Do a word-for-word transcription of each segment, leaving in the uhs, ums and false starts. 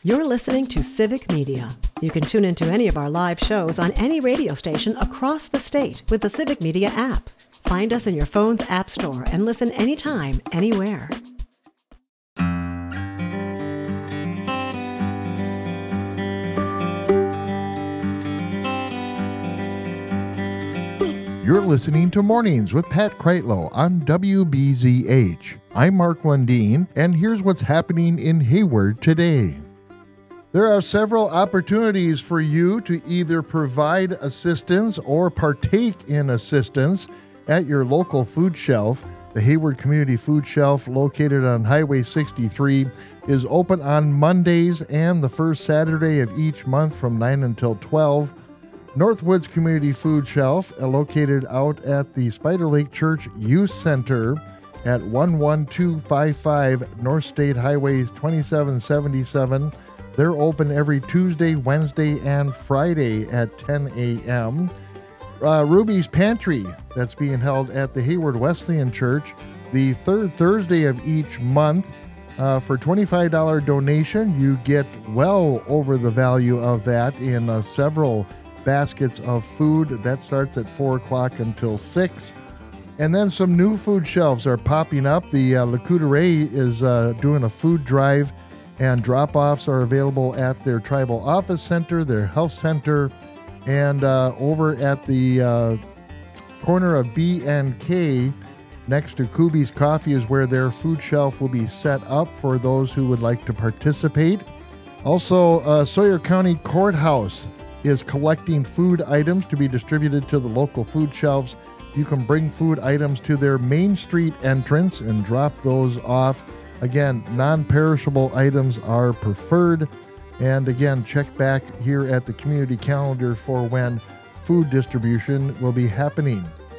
You're listening to Civic Media. You can tune into any of our live shows on any radio station across the state with the Civic Media app. Find us in your phone's app store and listen anytime, anywhere. You're listening to Mornings with Pat Kreitlow on W B Z H. I'm Mark Lundeen, and here's what's happening in Hayward today. There are several opportunities for you to either provide assistance or partake in assistance at your local food shelf. The Hayward Community Food Shelf, located on Highway sixty-three, is open on Mondays and the first Saturday of each month from nine until twelve. Northwoods Community Food Shelf, located out at the Spider Lake Church Youth Center at one one two five five North State Highway twenty-seven seventy-seven. They're open every Tuesday, Wednesday, and Friday at ten a.m. Uh, Ruby's Pantry, that's being held at the Hayward Wesleyan Church the third Thursday of each month. Uh, for twenty-five dollars donation, you get well over the value of that in uh, several baskets of food. That starts at four o'clock until six. And then some new food shelves are popping up. The uh, Le Coudray is uh, doing a food drive, and drop-offs are available at their tribal office center, their health center, and uh, over at the uh, corner of B and K next to Kubi's Coffee is where their food shelf will be set up for those who would like to participate. Also, uh, Sawyer County Courthouse is collecting food items to be distributed to the local food shelves. You can bring food items to their Main Street entrance and drop those off. Again, non-perishable items are preferred. And again, check back here at the community calendar for when food distribution will be happening.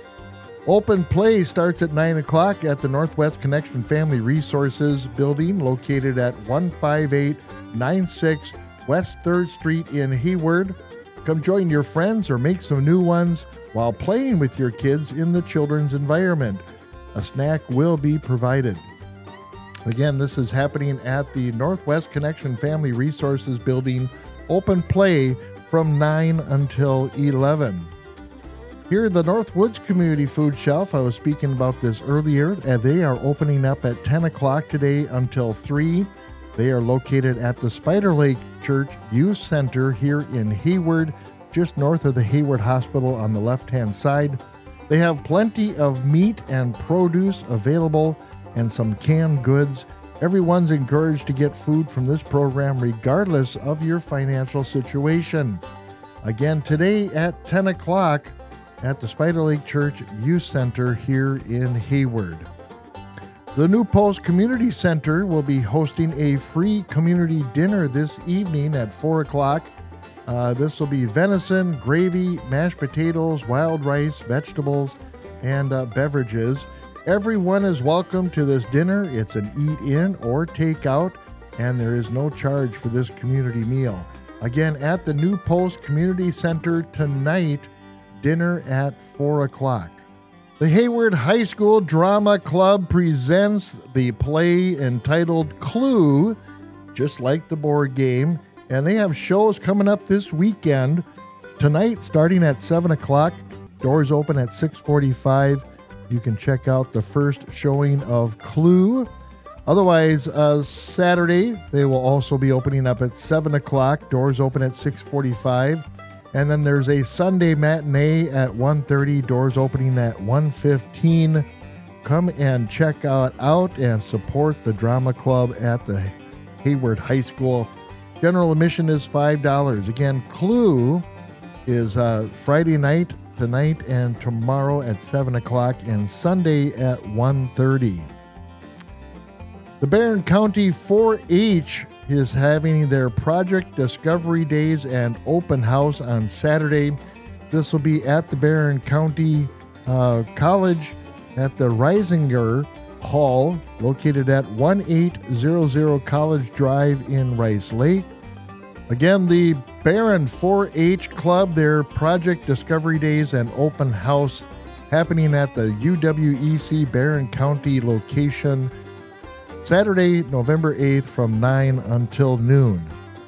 Open play starts at nine o'clock at the Northwest Connection Family Resources building, located at one five eight nine six West third Street in Hayward. Come join your friends or make some new ones while playing with your kids in the children's environment. A snack will be provided. Again, this is happening at the Northwest Connection Family Resources building. Open play from nine until eleven. Here at the Northwoods Community Food Shelf, I was speaking about this earlier, and they are opening up at ten o'clock today until three. They are located at the Spider Lake Church Youth Center here in Hayward, just north of the Hayward Hospital on the left-hand side. They have plenty of meat and produce available and some canned goods. Everyone's encouraged to get food from this program regardless of your financial situation. Again, today at ten o'clock at the Spider Lake Church Youth Center here in Hayward. The New Post Community Center will be hosting a free community dinner this evening at four o'clock. Uh, this will be venison, gravy, mashed potatoes, wild rice, vegetables, and uh, beverages. Everyone is welcome to this dinner. It's an eat-in or take-out, and there is no charge for this community meal. Again, at the New Post Community Center tonight, dinner at four o'clock. The Hayward High School Drama Club presents the play entitled Clue, just like the board game, and they have shows coming up this weekend. Tonight, starting at seven o'clock, doors open at six forty-five. You can check out the first showing of Clue. Otherwise, uh, Saturday, they will also be opening up at seven o'clock, doors open at six forty-five. And then there's a Sunday matinee at one thirty, doors opening at one fifteen. Come and check out, out and support the drama club at the Hayward High School. General admission is five dollars. Again, Clue is uh, Friday night, tonight, and tomorrow at seven o'clock, and Sunday at one thirty. The Barron County four H is having their Project Discovery Days and Open House on Saturday. This will be at the Barron County uh, College at the Reisinger Hall, located at eighteen hundred College Drive in Rice Lake. Again, the Barron four H Club, their Project Discovery Days and Open House happening at the U W E C Barron County location Saturday, November eighth from nine until noon.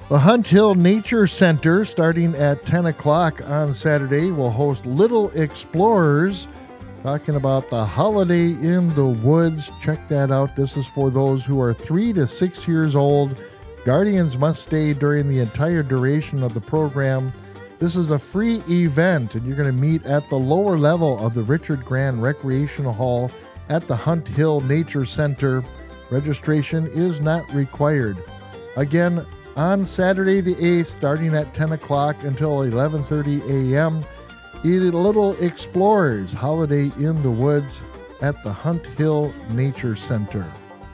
The Hunt Hill Nature Center, starting at ten o'clock on Saturday, will host Little Explorers, talking about the holiday in the woods. Check that out. This is for those who are three to six years old. Guardians must stay during the entire duration of the program. This is a free event, and you're going to meet at the lower level of the Richard Grand Recreational Hall at the Hunt Hill Nature Center. Registration is not required. Again, on Saturday the eighth, starting at ten o'clock until eleven thirty a.m., Little Explorers Holiday in the Woods at the Hunt Hill Nature Center.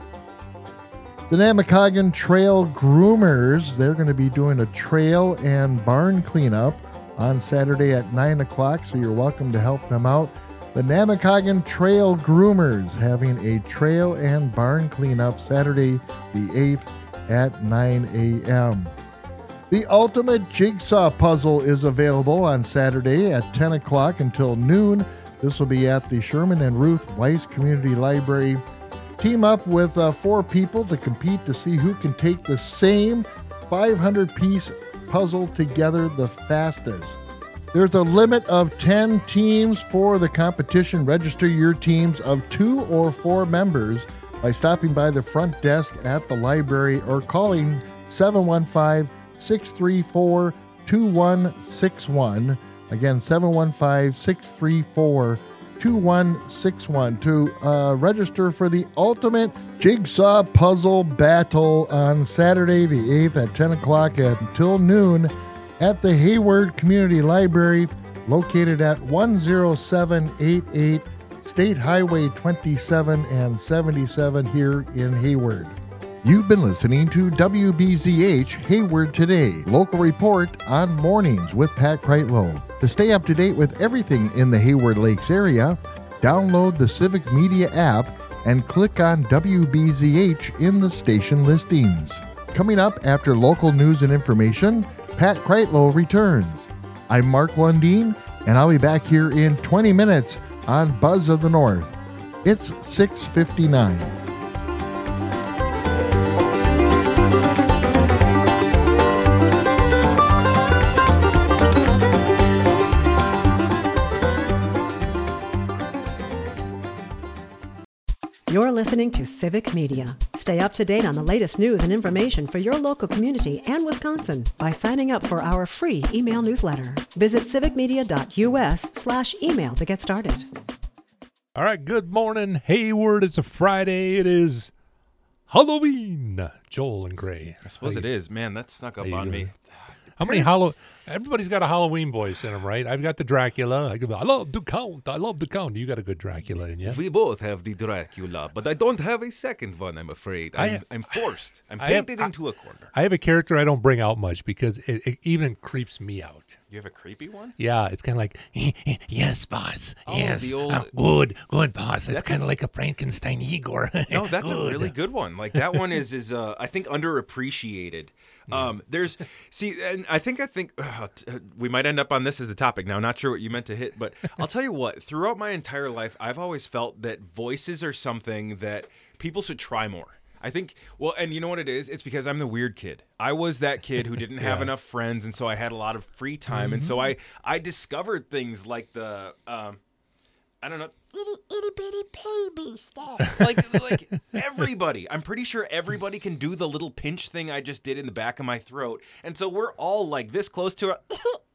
The Namakagon Trail Groomers, they're going to be doing a trail and barn cleanup on Saturday at nine o'clock, so you're welcome to help them out. The Namakagon Trail Groomers having a trail and barn cleanup Saturday the eighth at nine a.m. The Ultimate Jigsaw Puzzle is available on Saturday at ten o'clock until noon. This will be at the Sherman and Ruth Weiss Community Library. Team up with uh, four people to compete to see who can take the same five hundred piece puzzle together the fastest. There's a limit of ten teams for the competition. Register your teams of two or four members by stopping by the front desk at the library or calling seven one five, six three four, two one six one. Again, seven one five, six three four, two one six one to uh, register for the Ultimate Jigsaw Puzzle Battle on Saturday the eighth at ten o'clock until noon at the Hayward Community Library, located at one oh seven eighty-eight State Highway twenty-seven and seventy-seven here in Hayward. You've been listening to W B Z H Hayward Today, local report on mornings with Pat Kreitlow. To stay up to date with everything in the Hayward Lakes area, download the Civic Media app and click on W B Z H in the station listings. Coming up after local news and information, Pat Kreitlow returns. I'm Mark Lundeen, and I'll be back here in twenty minutes on Buzz of the North. It's six fifty-nine. You're listening to Civic Media. Stay up to date on the latest news and information for your local community and Wisconsin by signing up for our free email newsletter. Visit civicmedia.us slash email to get started. All right, good morning, Hayward. It's a Friday. It is Halloween. Joel and Gray. I suppose it is. Man, that snuck up on me. How many Halloween? Everybody's got a Halloween voice in them, right? I've got the Dracula. I, go, I love the Count. I love the Count. You got a good Dracula in you. We both have the Dracula, but I don't have a second one, I'm afraid. I'm, I, I'm forced. I'm painted have, into I, a corner. I have a character I don't bring out much because it, it even creeps me out. You have a creepy one? Yeah, it's kind of like, yes, boss. Oh, yes, the old... uh, good, good, boss. It's kind of a... like a Frankenstein Igor. No, that's good. a really good one. Like that one is, is uh, I think, underappreciated. Um, there's, see, and I think, I think uh, we might end up on this as the topic now. Not sure what you meant to hit, but I'll tell you what, throughout my entire life, I've always felt that voices are something that people should try more. I think, well, and you know what it is? It's because I'm the weird kid. I was that kid who didn't have yeah. enough friends, and so I had a lot of free time. Mm-hmm. And so I, I discovered things like the, um, I don't know, itty, itty bitty baby stuff. Like, like everybody. I'm pretty sure everybody can do the little pinch thing I just did in the back of my throat. And so we're all like this close to it.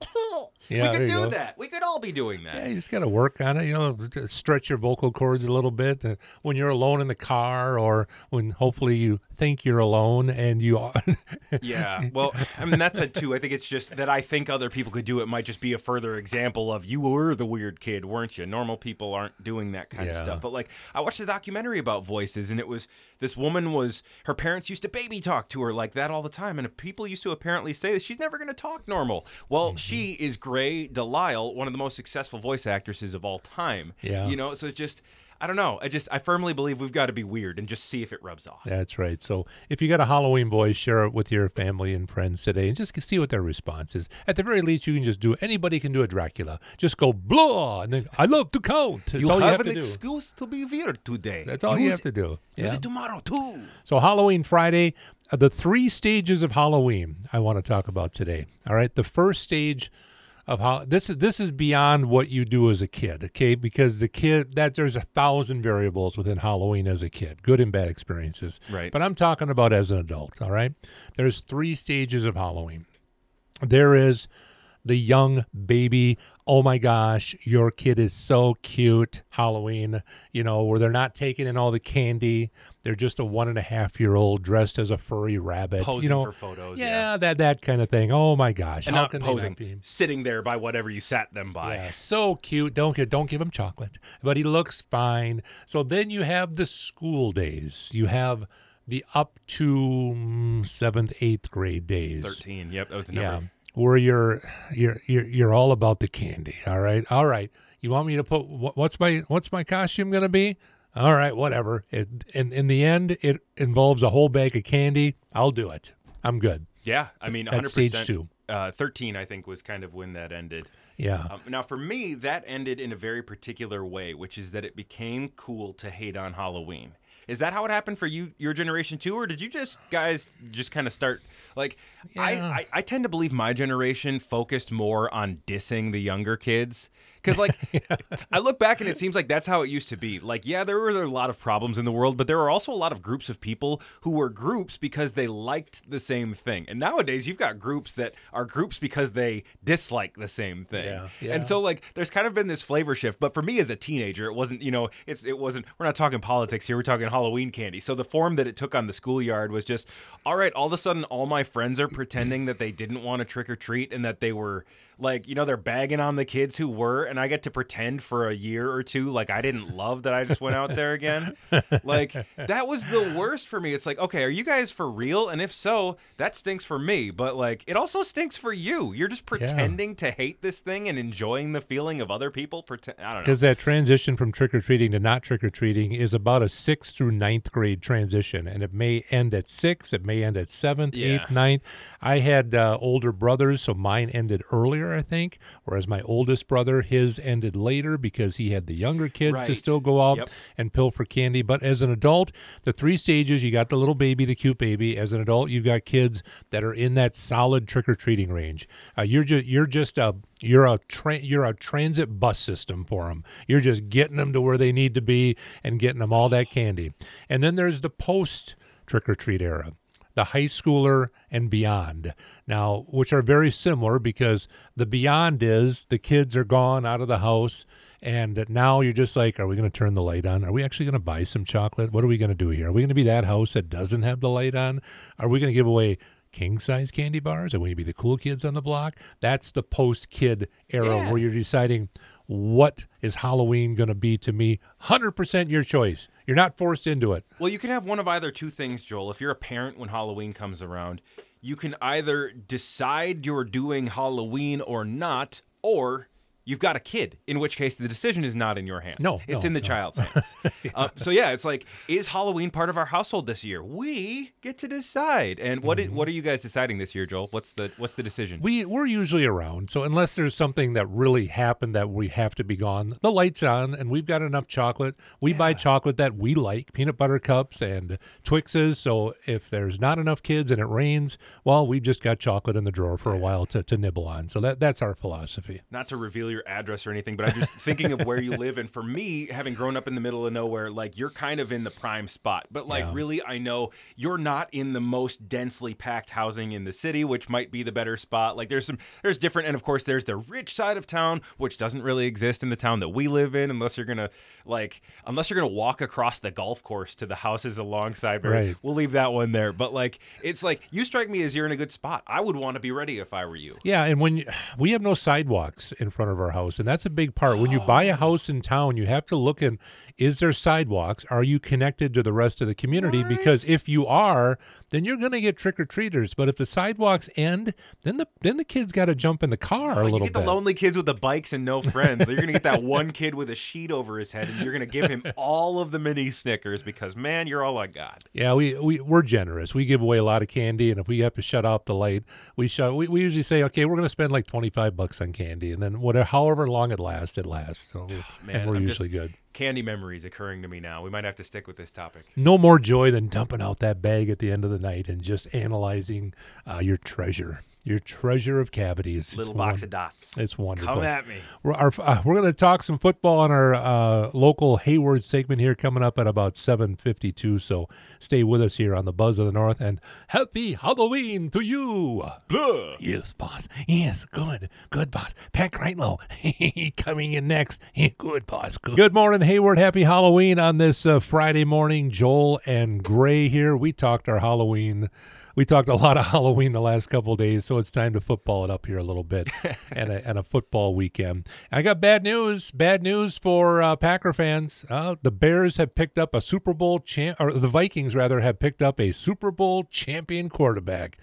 Yeah, we could do go. that. We could all be doing that. Yeah, you just got to work on it. You know, stretch your vocal cords a little bit uh, when you're alone in the car, or when hopefully you think you're alone and you are. Yeah, well, I mean that's it too. I think it's just that I think other people could do it. Might just be a further example of you were the weird kid, weren't you? Normal people aren't doing that kind yeah. of stuff. But like, I watched a documentary about voices, and it was this woman was her parents used to baby talk to her like that all the time, and people used to apparently say that she's never going to talk normal. Well, mm-hmm. she is Gray Delisle, one of the most successful voice actresses of all time. Yeah, you know, so it's just. I don't know. I just I firmly believe we've got to be weird and just see if it rubs off. That's right. So if you got a Halloween voice, share it with your family and friends today and just see what their response is. At the very least, you can just do anybody can do a Dracula. Just go blah and then I love to count. That's you all have, you have an to do. excuse to be weird today. That's all use you have to do. Use yeah. it tomorrow too. So Halloween Friday, uh, the three stages of Halloween I want to talk about today. All right, the first stage of how this is this is beyond what you do as a kid, okay? Because the kid that there's a thousand variables within Halloween as a kid, good and bad experiences. Right. But I'm talking about as an adult. All right, there's three stages of Halloween. There is the young baby, oh my gosh, your kid is so cute, Halloween, you know, where they're not taking in all the candy. They're just a one and a half year old dressed as a furry rabbit. Posing you know, for photos. Yeah, Yeah. that that kind of thing. Oh my gosh. And how not can posing, they not be? sitting there by whatever you sat them by. Yeah, so cute. Don't get don't give him chocolate. But he looks fine. So then you have the school days. You have the up to mm, seventh, eighth grade days. thirteen. Yep, that was the Yeah. number. Where you're you're you're you're all about the candy. All right. All right. You want me to put what, what's my what's my costume gonna be? All right, whatever. It in in the end it involves a whole bag of candy. I'll do it. I'm good. Yeah, I mean, That's one hundred percent. stage two. Uh, thirteen, I think, was kind of when that ended. Yeah. Um, now, for me, that ended in a very particular way, which is that it became cool to hate on Halloween. Is that how it happened for you, your generation too, or did you just guys just kind of start like? Yeah. I, I I tend to believe my generation focused more on dissing the younger kids. Because, like, yeah. I look back and it seems like that's how it used to be. Like, yeah, there were a lot of problems in the world, but there were also a lot of groups of people who were groups because they liked the same thing. And nowadays, you've got groups that are groups because they dislike the same thing. Yeah, yeah. And so, like, there's kind of been this flavor shift. But for me as a teenager, it wasn't, you know, it's it wasn't, we're not talking politics here. We're talking Halloween candy. So the form that it took on the schoolyard was just, all right, all of a sudden, all my friends are pretending that they didn't want to trick or treat and that they were, like, you know, they're bagging on the kids who were, and I get to pretend for a year or two like I didn't love that I just went out there again. Like, that was the worst for me. It's like, okay, are you guys for real? And if so, that stinks for me. But, like, it also stinks for you. You're just pretending yeah. to hate this thing and enjoying the feeling of other people. Pretend. I don't know. Because that transition from trick-or-treating to not trick-or-treating is about a sixth through ninth grade transition. And it may end at sixth. It may end at seventh, Yeah. eighth, ninth. I had uh, older brothers, so mine ended earlier, I think, whereas my oldest brother, his ended later because he had the younger kids to Right. still go out Yep. and pilfer candy. But as an adult, the three stages, you got the little baby, the cute baby. As an adult, you've got kids that are in that solid trick-or-treating range. Uh, you're just you're just a you're a tra- you're a transit bus system for them. You're just getting them to where they need to be and getting them all that candy. And then there's the post trick-or-treat era, the high schooler and beyond. Now, which are very similar because the beyond is the kids are gone out of the house and now you're just like, are we going to turn the light on? Are we actually going to buy some chocolate? What are we going to do here? Are we going to be that house that doesn't have the light on? Are we going to give away king-size candy bars? Are we going to be the cool kids on the block? That's the post-kid era Yeah. where you're deciding what is Halloween going to be to me. one hundred percent your choice. You're not forced into it. Well, you can have one of either two things, Joel. If you're a parent when Halloween comes around, you can either decide you're doing Halloween or not, or you've got a kid, in which case the decision is not in your hands. No, it's no, in the no. child's hands. yeah. uh, so yeah, it's like, is Halloween part of our household this year? We get to decide. And what Mm-hmm. did, what are you guys deciding this year, Joel? What's the what's the decision? We we're usually around, so unless there's something that really happened that we have to be gone, the light's on, and we've got enough chocolate. We buy chocolate that we like, peanut butter cups and Twixes. So if there's not enough kids and it rains, well, we've just got chocolate in the drawer for a while to, to nibble on. So that that's our philosophy. Not to reveal your address or anything, but I'm just thinking of where you live. And for me, having grown up in the middle of nowhere, like, you're kind of in the prime spot. But, like, Yeah. really, I know you're not in the most densely packed housing in the city, which might be the better spot. Like, there's some, there's different, and of course, there's the rich side of town, which doesn't really exist in the town that we live in, unless you're gonna, like, unless you're gonna walk across the golf course to the houses alongside. Right. We'll leave that one there. But, like, it's like, you strike me as you're in a good spot. I would want to be ready if I were you. Yeah, and when you, we have no sidewalks in front of our house, and that's a big part. When you buy a house in town, you have to look in, is there sidewalks? Are you connected to the rest of the community? What? Because if you are, then you're going to get trick-or-treaters. But if the sidewalks end, then the then the kids got to jump in the car Oh, a you little get the bit. lonely kids with the bikes and no friends. You're going to get that one kid with a sheet over his head, and you're going to give him all of the mini Snickers because, man, you're all I got. Yeah, we, we, we're generous. We give away a lot of candy, and if we have to shut off the light, we shut. We, we usually say, okay, we're going to spend like twenty-five bucks on candy, and then whatever, however long it lasts, it lasts. So, Man, and we're I'm usually just, good. Candy memories occurring to me now. We might have to stick with this topic. No more joy than dumping out that bag at the end of the night and just analyzing uh, your treasure, your treasure of cavities. Little It's box one, of dots. It's wonderful. Come at me. We're, our, uh, we're going to talk some football on our uh, local Hayward segment here coming up at about seven fifty-two. So stay with us here on the Buzz of the North, and happy Halloween to you. Blah. Yes, boss. Yes, good. Good, boss. Pat Kreitlow coming in next. Good, boss. Good. Good morning, Hayward. Happy Halloween on this uh, Friday morning. Joel and Gray here. We talked our Halloween. We talked a lot of Halloween the last couple of days, so it's time to football it up here a little bit and, a, and a football weekend. I got bad news. Bad news for uh, Packer fans. Uh, the Bears have picked up a Super Bowl champ, or the Vikings rather have picked up a Super Bowl champion quarterback,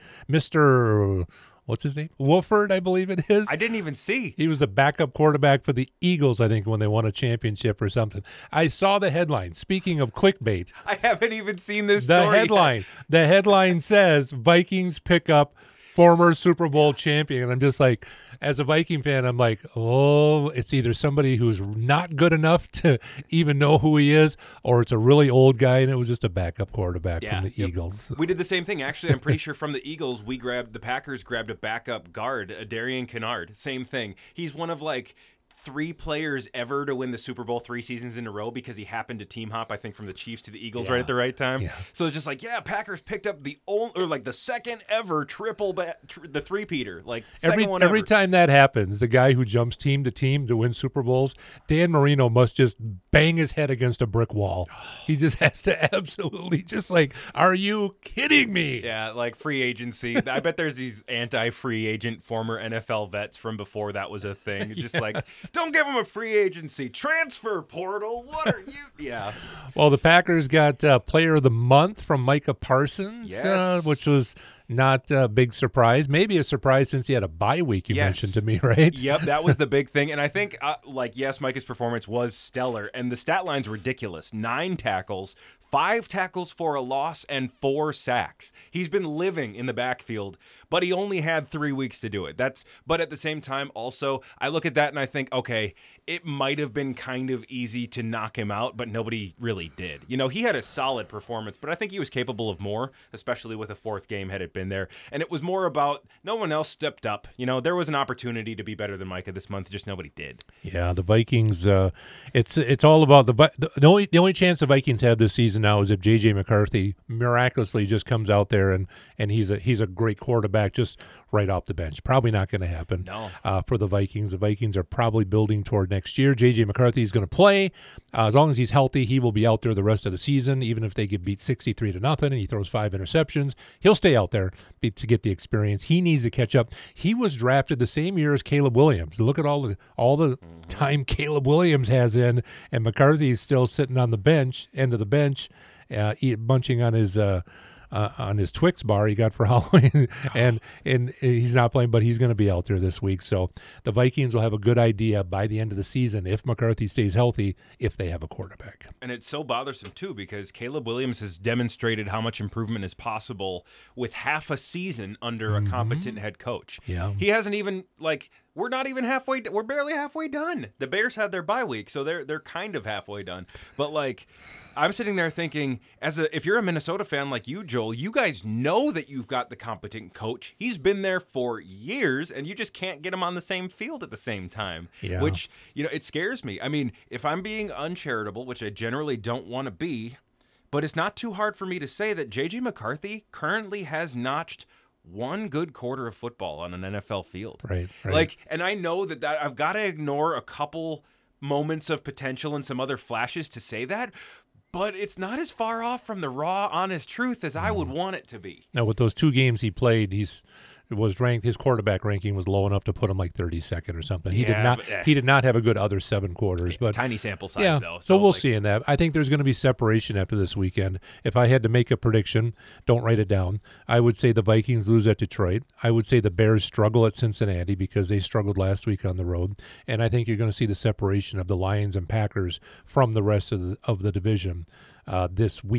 Mister What's his name? Wolford, I believe it is. I didn't even see. He was the backup quarterback for the Eagles, I think, when they won a championship or something. I saw the headline. Speaking of clickbait, I haven't even seen this the story headline. yet. The headline says Vikings pick up former Super Bowl champion. And I'm just like, as a Viking fan, I'm like, oh, it's either somebody who's not good enough to even know who he is, or it's a really old guy, and it was just a backup quarterback Yeah, from the yep. Eagles. We did the same thing. Actually, I'm pretty sure from the Eagles, we grabbed, the Packers grabbed a backup guard, a Darian Kennard. Same thing. He's one of like three players ever to win the Super Bowl three seasons in a row because he happened to team hop, I think, from the Chiefs to the Eagles Yeah. right at the right time. Yeah. So it's just like, yeah, Packers picked up the only, or like the second ever triple, ba- tr- the three-peater. Like, second Every one every ever. time that happens, the guy who jumps team to team to win Super Bowls, Dan Marino must just bang his head against a brick wall. He just has to absolutely just like, are you kidding me? Yeah, like free agency. I bet there's these anti-free agent former N F L vets from before that was a thing. It's just like, don't give them a free agency. Transfer portal. What are you? Yeah. Well, the Packers got uh, Player of the Month from Micah Parsons, Yes. uh, which was not a big surprise. Maybe a surprise since he had a bye week, you Yes. mentioned to me, right? Yep, that was the big thing. And I think, uh, like, yes, Micah's performance was stellar. And the stat line's ridiculous. Nine tackles, five tackles for a loss, and four sacks. He's been living in the backfield, but he only had three weeks to do it. That's. But at the same time, also, I look at that and I think, okay, it might have been kind of easy to knock him out, but nobody really did. You know, he had a solid performance, but I think he was capable of more, especially with a fourth game had it been there. And it was more about no one else stepped up. You know, there was an opportunity to be better than Micah this month, just nobody did. Yeah, the Vikings. Uh, it's it's all about the, the the only the only chance the Vikings have this season now is if J J McCarthy miraculously just comes out there and and he's a he's a great quarterback just right off the bench. Probably not going to happen. No. Uh, for the Vikings. The Vikings are probably building toward next year. J J McCarthy is going to play uh, as long as he's healthy. He will be out there the rest of the season, even if they get beat sixty-three to nothing and he throws five interceptions. He'll stay out there be, to get the experience. He needs to catch up. He was drafted the same year as Caleb Williams. Look at all the all the Mm-hmm. time Caleb Williams has in, and McCarthy's still sitting on the bench, end of the bench, uh, eat, munching on his uh, uh, on his Twix bar he got for Halloween, and and he's not playing, but he's going to be out there this week. So the Vikings will have a good idea by the end of the season if McCarthy stays healthy, if they have a quarterback. And it's so bothersome, too, because Caleb Williams has demonstrated how much improvement is possible with half a season under a competent head coach. Yeah. He hasn't even, like, we're not even halfway, we're barely halfway done. The Bears had their bye week, so they're they're kind of halfway done. But, like, I'm sitting there thinking, as a if you're a Minnesota fan like you, Joel, you guys know that you've got the competent coach. He's been there for years, and you just can't get him on the same field at the same time. Yeah. Which, you know, it scares me. I mean, if I'm being uncharitable, which I generally don't want to be, but it's not too hard for me to say that J J McCarthy currently has notched one good quarter of football on an N F L field. Right, right. Like, and I know that, that I've got to ignore a couple moments of potential and some other flashes to say that, but it's not as far off from the raw, honest truth as I would want it to be. Now, with those two games he played, he's was ranked. His quarterback ranking was low enough to put him like thirty-second or something. He Yeah, did not. but, eh. He did not have a good other seven quarters. But Tiny sample size, yeah, though. so, we'll like, see in that. I think there's going to be separation after this weekend. If I had to make a prediction, don't write it down. I would say the Vikings lose at Detroit. I would say the Bears struggle at Cincinnati because they struggled last week on the road. And I think you're going to see the separation of the Lions and Packers from the rest of the, of the division uh, this week.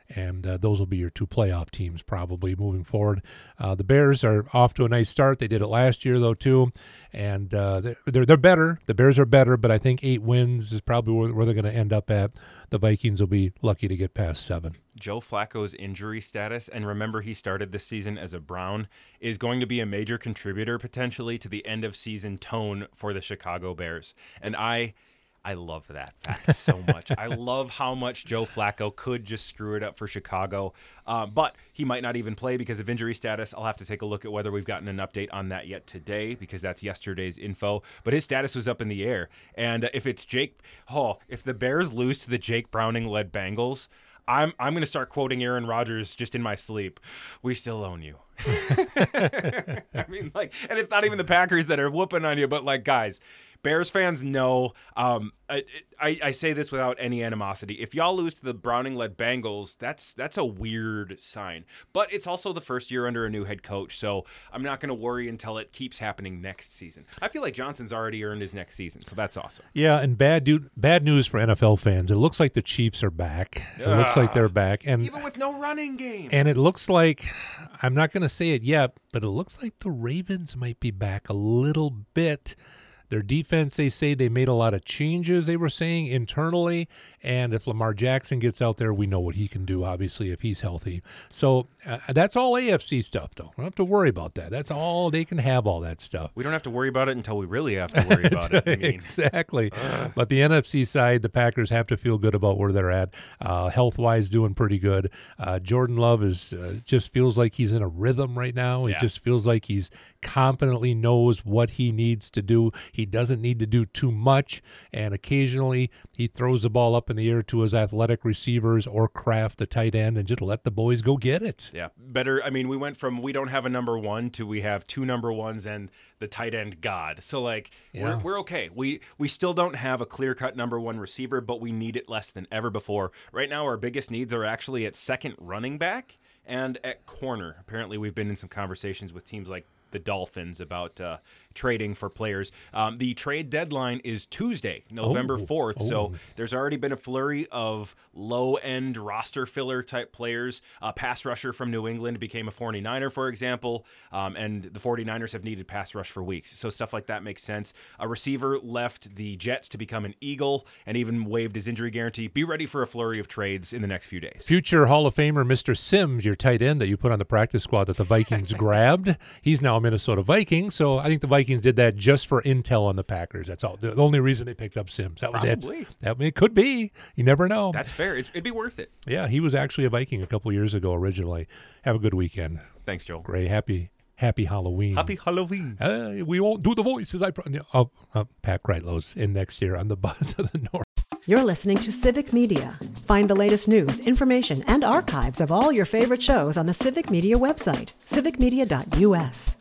and uh, those will be your two playoff teams probably moving forward. Uh, the Bears are off to a nice start. They did it last year, though, too, and uh, they're, they're better. The Bears are better, but I think eight wins is probably where, where they're going to end up at. The Vikings will be lucky to get past seven. Joe Flacco's injury status, and remember he started this season as a Brown, is going to be a major contributor potentially to the end-of-season tone for the Chicago Bears. And I... I love that fact so much. I love how much Joe Flacco could just screw it up for Chicago. Uh, but he might not even play because of injury status. I'll have to take a look at whether we've gotten an update on that yet today because that's yesterday's info. But his status was up in the air. And if it's Jake, oh, if the Bears lose to the Jake Browning-led Bengals, I'm I'm going to start quoting Aaron Rodgers just in my sleep. We still own you. I mean, like, and it's not even the Packers that are whooping on you, but like, guys, Bears fans know. Um, I, I I say this without any animosity. If y'all lose to the Browning-led Bengals, that's that's a weird sign. But it's also the first year under a new head coach, so I'm not going to worry until it keeps happening next season. I feel like Johnson's already earned his next season, so that's awesome. Yeah, and bad dude, bad news for N F L fans. It looks like the Chiefs are back. It uh, looks like they're back, and even with no running game. And it looks like, I'm not going to say it yet, but it looks like the Ravens might be back a little bit. Their defense, they say they made a lot of changes, they were saying, internally. And if Lamar Jackson gets out there, we know what he can do, obviously, if he's healthy. So uh, that's all A F C stuff, though. We don't have to worry about that. That's all. They can have all that stuff. We don't have to worry about it until we really have to worry about it. I mean. Exactly. Ugh. But the N F C side, the Packers have to feel good about where they're at. Uh, health-wise, doing pretty good. Uh, Jordan Love is uh, just feels like he's in a rhythm right now. It Yeah. just feels like he's confidently knows what he needs to do. He doesn't need to do too much, and occasionally he throws the ball up in the air to his athletic receivers or Kraft, the tight end, and just let the boys go get it. Yeah, better. I mean, we went from we don't have a number one to we have two number ones and the tight end god. So, like, Yeah. we're, we're okay. We we still don't have a clear-cut number one receiver, but we need it less than ever before. Right now, our biggest needs are actually at second running back and at corner. Apparently, we've been in some conversations with teams like the Dolphins about uh, trading for players. Um, the trade deadline is Tuesday, November fourth. Oh. So there's already been a flurry of low-end roster filler type players. A pass rusher from New England became a forty-niner, for example, um, and the forty-niners have needed pass rush for weeks. So stuff like that makes sense. A receiver left the Jets to become an Eagle and even waived his injury guarantee. Be ready for a flurry of trades in the next few days. Future Hall of Famer Mister Sims, your tight end that you put on the practice squad that the Vikings grabbed, he's now a Minnesota Viking. So I think the Vikings did that just for intel on the Packers. That's all. The only reason they picked up Sims. That was Probably. it. That, it could be. You never know. That's fair. It's, it'd be worth it. Yeah, he was actually a Viking a couple years ago originally. Have a good weekend. Thanks, Joel. Gray, happy happy Halloween. Happy Halloween. Uh, we won't do the voices. I pro- oh, oh, Pat Kreitlow's in next year on the Buzz of the North. You're listening to Civic Media. Find the latest news, information, and archives of all your favorite shows on the Civic Media website, civic media dot u s.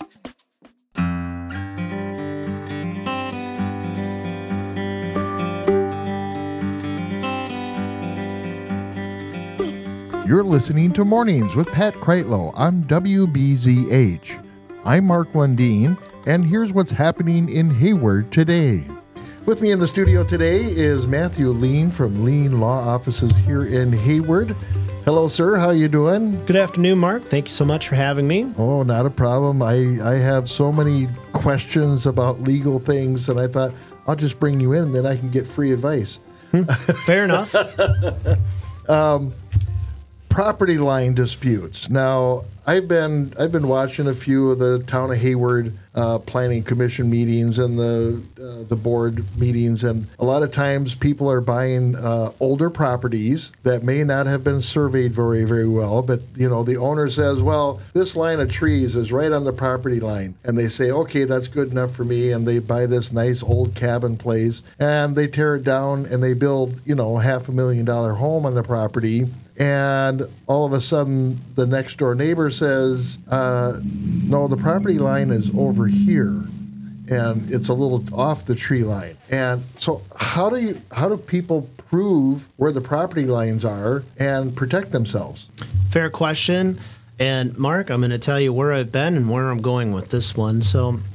You're listening to Mornings with Pat Kreitlow on W B Z H. I'm Mark Lundeen, and here's what's happening in Hayward today. With me in the studio today is Matthew Lean from Lean Law Offices here in Hayward. Hello, sir. How you doing? Good afternoon, Mark. Thank you so much for having me. Oh, not a problem. I, I have so many questions about legal things, and I thought I'll just bring you in, and then I can get free advice. Fair enough. um, property line disputes. Now, I've been I've been watching a few of the Town of Hayward uh, Planning Commission meetings and the uh, the board meetings, and a lot of times people are buying uh, older properties that may not have been surveyed very very well, but you know the owner says, well, this line of trees is right on the property line, and they say, okay, that's good enough for me, and they buy this nice old cabin place, and they tear it down and they build you know half a million dollar home on the property. And all of a sudden, the next door neighbor says, uh, no, the property line is over here, and it's a little off the tree line. And so how do you how do people prove where the property lines are and protect themselves? Fair question. And Mark, I'm going to tell you where I've been and where I'm going with this one. So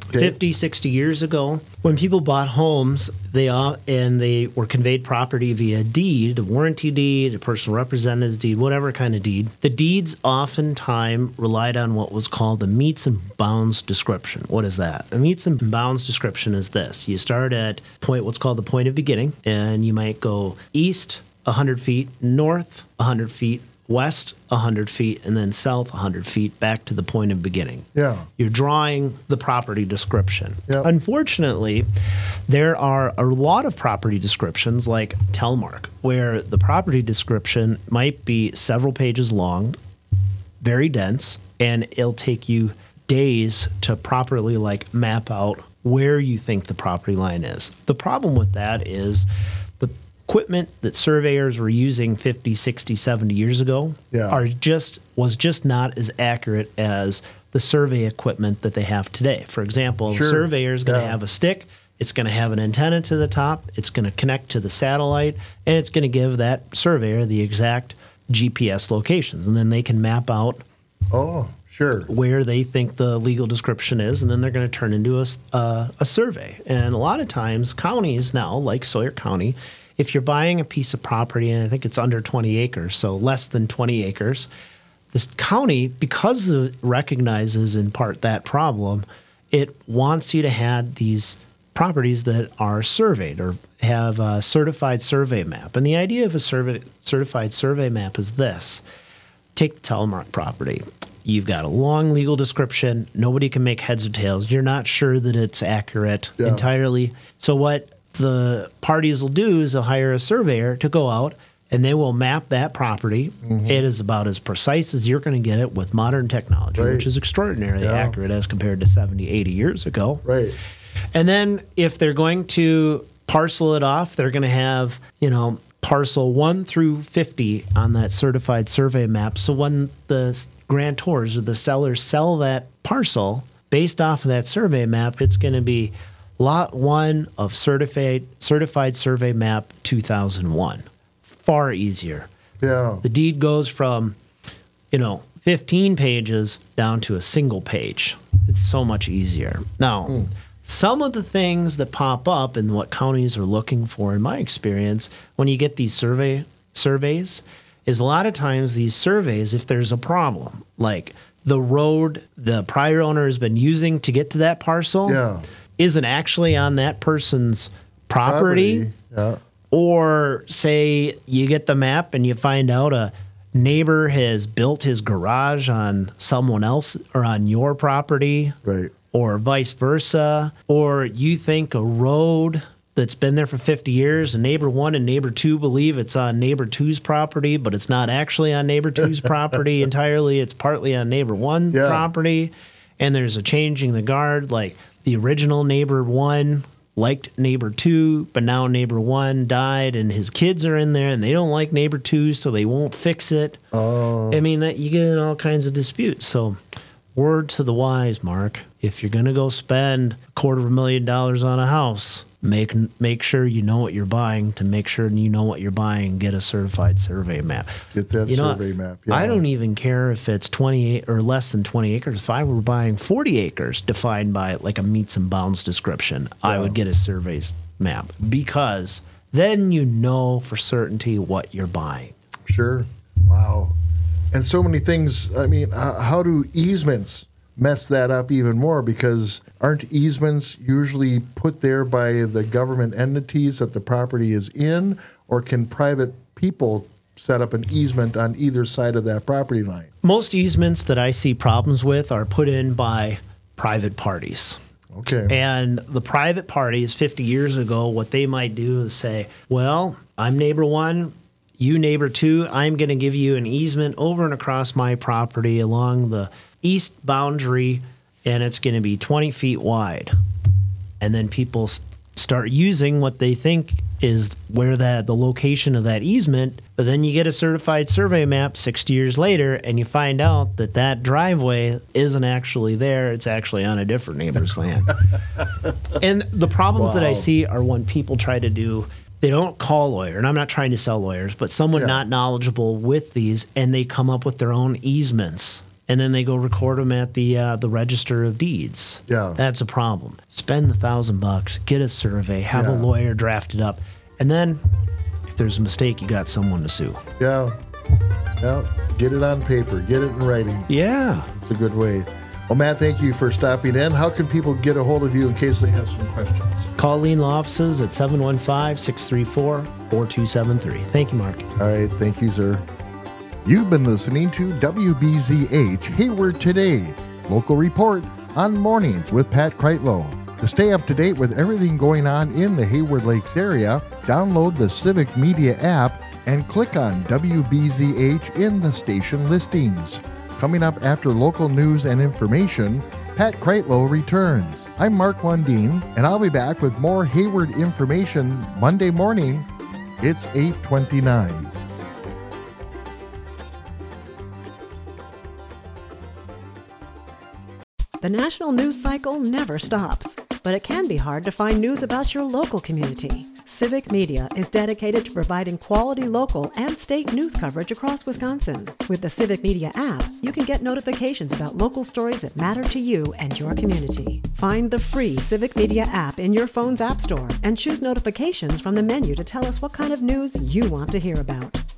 Okay. fifty, sixty years ago, when people bought homes, they uh, and they were conveyed property via deed, a warranty deed, a personal representative's deed, whatever kind of deed. The deeds oftentimes relied on what was called the meets and bounds description. What is that? A meets and bounds description is this. You start at point, what's called the point of beginning, and you might go east one hundred feet, north one hundred feet, west one hundred feet, and then south one hundred feet back to the point of beginning. Yeah. You're drawing the property description. Yep. Unfortunately, there are a lot of property descriptions like Telmark, where the property description might be several pages long, very dense, and it'll take you days to properly like map out where you think the property line is. The problem with that is the equipment that surveyors were using fifty, sixty, seventy years ago Yeah. are just was just not as accurate as the survey equipment that they have today. For example, Sure. the surveyor is going to Yeah. have a stick, it's going to have an antenna to the top, it's going to connect to the satellite, and it's going to give that surveyor the exact G P S locations. And then they can map out Oh, sure. where they think the legal description is, and then they're going to turn into a, s- uh, a survey. And a lot of times, counties now, like Sawyer County, if you're buying a piece of property, and I think it's under twenty acres, so less than twenty acres, this county, because it recognizes in part that problem, it wants you to have these properties that are surveyed or have a certified survey map. And the idea of a survey, certified survey map is this. Take the Telemark property. You've got a long legal description. Nobody can make heads or tails. You're not sure that it's accurate Yeah. entirely. So what the parties will do is they'll hire a surveyor to go out and they will map that property. Mm-hmm. It is about as precise as you're going to get it with modern technology, Right. which is extraordinarily Yeah. accurate as compared to seventy, eighty years ago. Right. And then if they're going to parcel it off, they're going to have, you know, parcel one through fifty on that certified survey map. So when the s- grantors or the sellers sell that parcel based off of that survey map, it's going to be lot one of certified certified survey map two thousand one. Far easier. Yeah. The deed goes from, you know, fifteen pages down to a single page. It's so much easier. Now, some of the things that pop up and what counties are looking for, in my experience, when you get these survey surveys, is a lot of times these surveys, if there's a problem, like the road the prior owner has been using to get to that parcel Yeah. isn't actually on that person's property. Yeah. Or say you get the map and you find out a neighbor has built his garage on someone else or on your property, Right. or vice versa. Or you think a road that's been there for fifty years, and neighbor one and neighbor two believe it's on neighbor two's property, but it's not actually on neighbor two's property entirely. It's partly on neighbor one's Yeah. property. And there's a changing the guard, like the original neighbor one liked neighbor two, but now neighbor one died and his kids are in there and they don't like neighbor two, so they won't fix it. Oh. I mean, that you get in all kinds of disputes. So, word to the wise, Mark, if you're going to go spend a quarter of a million dollars on a house, make make sure you know what you're buying. To make sure you know what you're buying, get a certified survey map. Get that You know, survey map. Yeah. I don't even care if it's twenty-eight or less than twenty acres. If I were buying forty acres defined by like a meets and bounds description, I Yeah. would get a survey map, because then you know for certainty what you're buying. Sure. Wow. And so many things. I mean, uh, how do easements mess that up even more? Because aren't easements usually put there by the government entities that the property is in? Or can private people set up an easement on either side of that property line? Most easements that I see problems with are put in by private parties. Okay. And the private parties fifty years ago, what they might do is say, well, I'm neighbor one, you neighbor two, I'm going to give you an easement over and across my property along the east boundary, and it's going to be twenty feet wide. And then people s- start using what they think is where that the location of that easement, but then you get a certified survey map sixty years later and you find out that that driveway isn't actually there, it's actually on a different neighbor's land. And the problems that I Wow. see are when people try to do, they don't call a lawyer, and I'm not trying to sell lawyers, but someone Yeah. not knowledgeable with these, and they come up with their own easements. and then they go record them at the uh, the Register of Deeds. Yeah. That's a problem. Spend the thousand bucks, get a survey, have Yeah. a lawyer draft it up, and then if there's a mistake, you got someone to sue. Yeah. Yeah. Get it on paper. Get it in writing. Yeah. It's a good way. Well, Matt, thank you for stopping in. How can people get a hold of you in case they have some questions? Call Lean Law Offices at seven one five, six three four, four two seven three. Thank you, Mark. All right. Thank you, sir. You've been listening to W B Z H Hayward Today, local report on Mornings with Pat Kreitlow. To stay up to date with everything going on in the Hayward Lakes area, download the Civic Media app and click on W B Z H in the station listings. Coming up after local news and information, Pat Kreitlow returns. I'm Mark Lundeen, and I'll be back with more Hayward information Monday morning. It's eight twenty-nine. The national news cycle never stops, but it can be hard to find news about your local community. Civic Media is dedicated to providing quality local and state news coverage across Wisconsin. With the Civic Media app, you can get notifications about local stories that matter to you and your community. Find the free Civic Media app in your phone's app store and choose notifications from the menu to tell us what kind of news you want to hear about.